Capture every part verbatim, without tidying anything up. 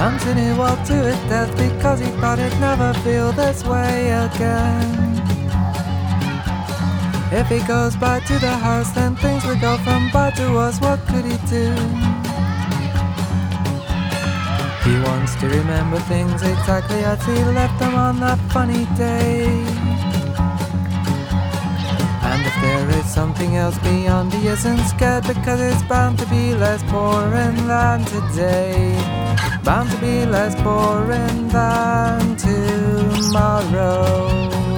Anthony walked to his death because he thought he'd never feel this way again. If he goes back to the house, then things will go from bad to worse. What could he do? He wants to remember things exactly as he left them on that funny day. And if there is something else beyond, he isn't scared, because it's bound to be less boring than today. Bound to be less boring than tomorrow.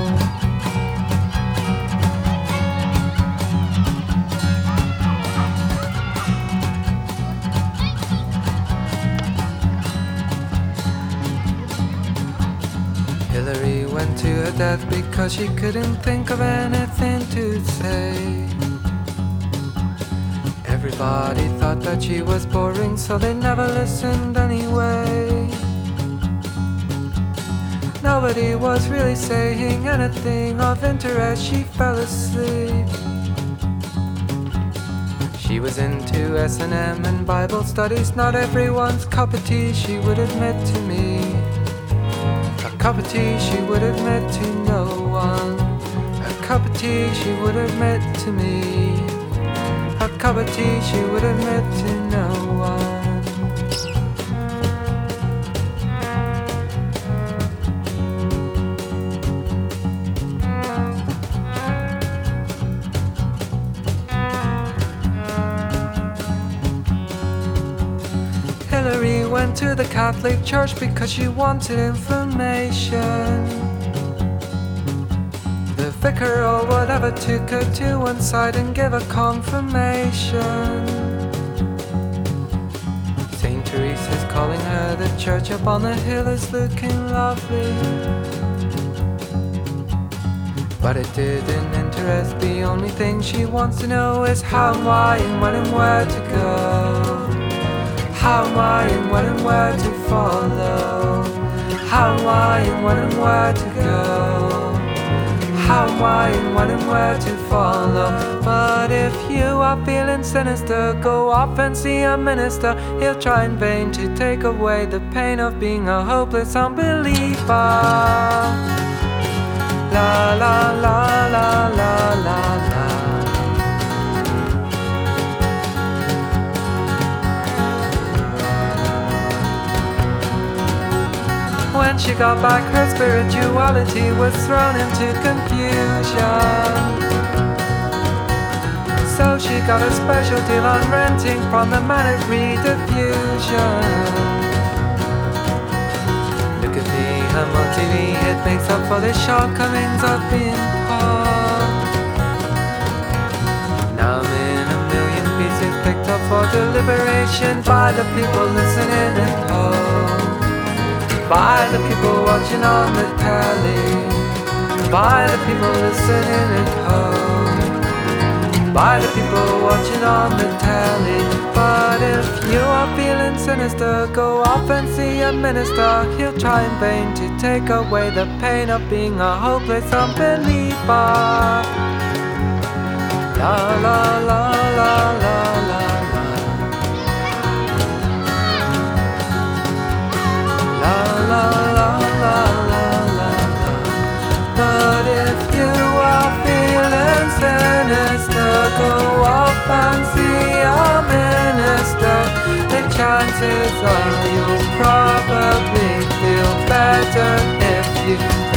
Hillary went to her death because she couldn't think of anything to say. Everybody thought that she was boring, so they never listened anyway. Nobody was really saying anything of interest. She fell asleep. She was into S and M and Bible studies, not everyone's cup of tea, she would admit to me. A cup of tea she would admit to no one. A cup of tea she would admit to me. A cup of tea she would admit to no one. Hillary went to the Catholic Church because she wanted information. The vicar or whatever took her to one side and gave her confirmation. Saint Teresa's calling her, the church up on the hill is looking lovely. But it didn't interest, the only thing she wants to know is how and why and when and where to go. How and why and when and where to follow. How and why and when and where to go. How and why and when and where to follow. But if you are feeling sinister, go off and see a minister. He'll try in vain to take away the pain of being a hopeless unbeliever. La la la la la la la. When she got back, her spirituality was thrown into confusion. So she got a special deal on renting from the Manic Rediffusion. Look at me, I'm on T V, it makes up for the shortcomings of being poor. Now I'm in a million pieces picked up for deliberation by the people listening at home. By the people watching on the telly. By the people listening at home. By the people watching on the telly. But if you are feeling sinister, go off and see a minister. He'll try in vain to take away the pain of being a hopeless unbeliever. La la la la la la. La la la la la. But if you are feeling sinister, go off and see a minister. The chances are you'll probably feel better if you